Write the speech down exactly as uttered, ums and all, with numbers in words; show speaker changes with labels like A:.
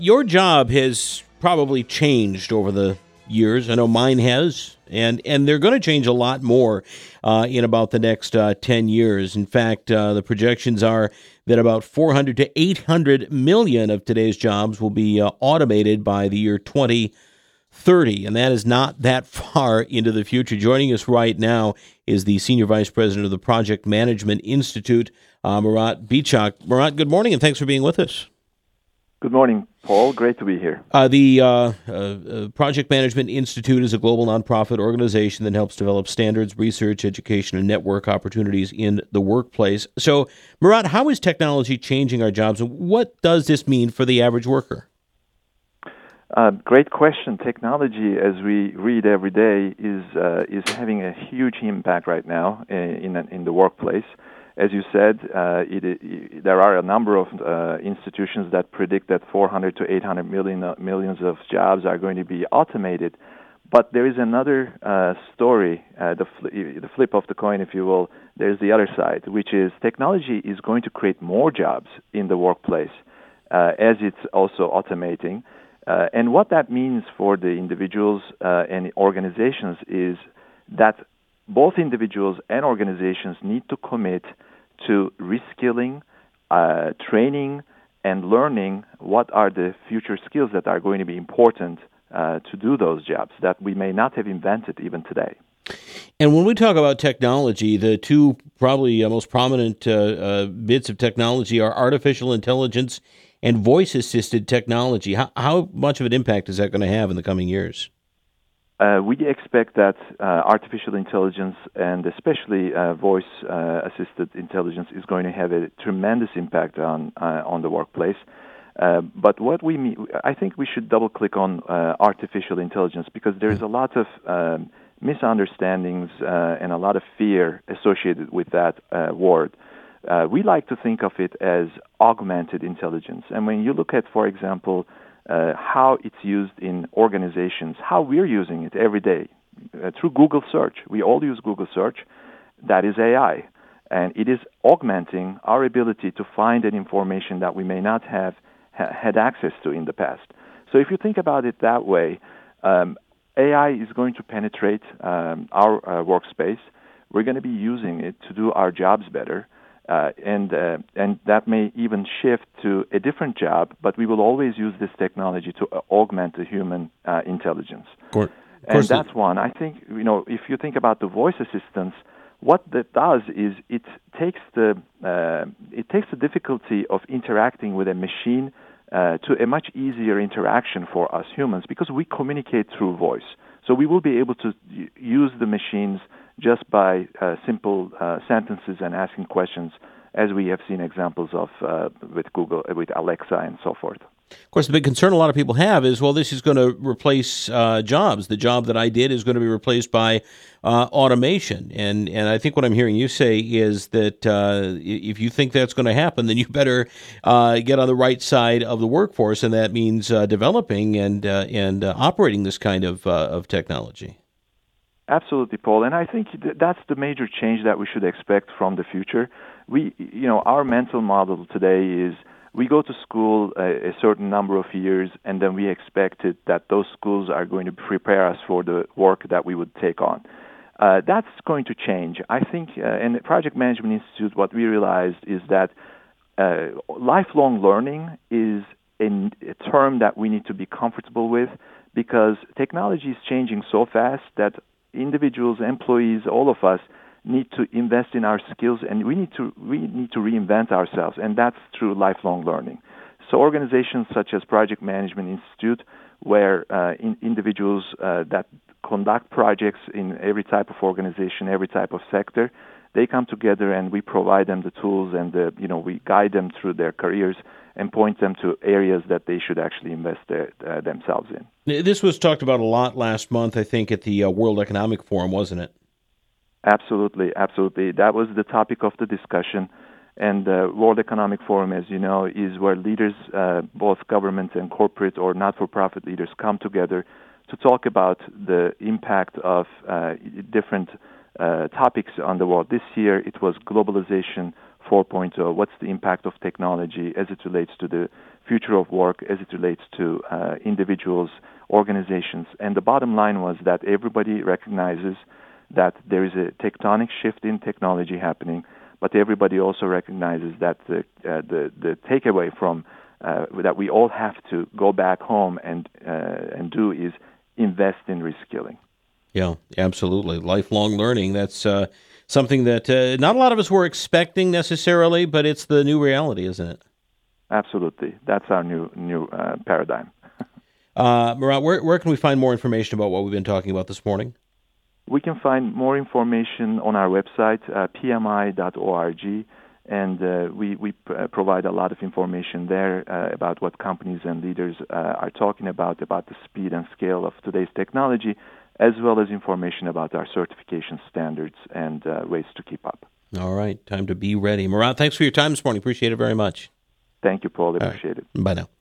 A: Your job has probably changed over the years. I know mine has, and, and they're going to change a lot more uh, in about the next uh, ten years. In fact, uh, the projections are that about four hundred to eight hundred million of today's jobs will be uh, automated by the year twenty thirty, and that is not that far into the future. Joining us right now is the Senior Vice President of the Project Management Institute, uh, Murat Bichak. Murat, good morning, and thanks for being with us.
B: Good morning, Paul. Great to be here.
A: Uh, the uh, uh, Project Management Institute is a global nonprofit organization that helps develop standards, research, education, and network opportunities in the workplace. So, Murat, how is technology changing our jobs, and what does this mean for the average worker?
B: Uh, great question. Technology, as we read every day, is uh, is having a huge impact right now in in, in the workplace. As you said, uh, it, it, there are a number of uh, institutions that predict that four hundred to eight hundred million uh, millions of jobs are going to be automated. But there is another uh, story, uh, the fl- the flip of the coin, if you will. There's the other side, which is technology is going to create more jobs in the workplace uh, as it's also automating. Uh, and what that means for the individuals uh, and organizations is that both individuals and organizations need to commit to reskilling, uh, training, and learning what are the future skills that are going to be important uh, to do those jobs that we may not have invented even today.
A: And when we talk about technology, the two probably uh, most prominent uh, uh, bits of technology are artificial intelligence and voice-assisted technology. How, how much of an impact is that going to have in the coming years?
B: Uh, we expect that uh, artificial intelligence and especially uh, voice-assisted uh, intelligence is going to have a tremendous impact on uh, on the workplace. Uh, but what we mean, I think we should double-click on uh, artificial intelligence because there's a lot of um, misunderstandings uh, and a lot of fear associated with that uh, word. Uh, we like to think of it as augmented intelligence. And when you look at, for example, uh, how it's used in organizations, how we're using it every day, uh, through Google search. We all use Google search. That is A I. And it is augmenting our ability to find an information that we may not have ha- had access to in the past. So if you think about it that way, um, A I is going to penetrate um, our uh, workspace. We're going to be using it to do our jobs better. Uh, and uh, and that may even shift to a different job, but we will always use this technology to uh, augment the human uh, intelligence.
A: Of course, of
B: and
A: course
B: that's
A: it,
B: one. I think, you know, if you think about the voice assistants, what that does is it takes the uh, it takes the difficulty of interacting with a machine uh, to a much easier interaction for us humans because we communicate through voice. So we will be able to y- use the machines just by uh, simple uh, sentences and asking questions, as we have seen examples of uh, with Google, with Alexa, and so forth.
A: Of course, the big concern a lot of people have is, well, this is going to replace uh, jobs. The job that I did is going to be replaced by uh, automation. And and I think what I'm hearing you say is that uh, if you think that's going to happen, then you better uh, get on the right side of the workforce, and that means uh, developing and uh, and uh, operating this kind of uh, of technology.
B: Absolutely, Paul. And I think th- that's the major change that we should expect from the future. We, you know, our mental model today is we go to school a, a certain number of years, and then we expect it that those schools are going to prepare us for the work that we would take on. Uh, that's going to change. I think uh, in the Project Management Institute, what we realized is that uh, lifelong learning is a, a term that we need to be comfortable with because technology is changing so fast that individuals, employees, all of us need to invest in our skills, and we need to we need to reinvent ourselves, and that's through lifelong learning. So organizations such as Project Management Institute, where uh, in, individuals uh, that conduct projects in every type of organization, every type of sector, they come together and we provide them the tools and the, you know we guide them through their careers and point them to areas that they should actually invest their, uh, themselves in.
A: This was talked about a lot last month, I think, at the uh, World Economic Forum, wasn't it?
B: Absolutely, absolutely. That was the topic of the discussion. And the uh, World Economic Forum, as you know, is where leaders, uh, both government and corporate or not-for-profit leaders, come together to talk about the impact of uh, different uh, topics on the world. This year, it was globalization four point oh. What's the impact of technology as it relates to the future of work as it relates to uh, individuals, organizations. And the bottom line was that everybody recognizes that there is a tectonic shift in technology happening, but everybody also recognizes that the uh, the, the takeaway from uh, that we all have to go back home and uh, and do is invest in reskilling.
A: Yeah, absolutely. Lifelong learning. That's uh, something that uh, not a lot of us were expecting necessarily, but it's the new reality, isn't it?
B: Absolutely. That's our new new uh, paradigm.
A: uh, Murat, where, where can we find more information about what we've been talking about this morning?
B: We can find more information on our website, uh, p m i dot org, and uh, we, we p- provide a lot of information there uh, about what companies and leaders uh, are talking about, about the speed and scale of today's technology, as well as information about our certification standards and uh, ways to keep up.
A: All right, time to be ready. Murat, thanks for your time this morning. Appreciate it very much.
B: Thank you, Paul. I appreciate
A: right.
B: it.
A: Bye now.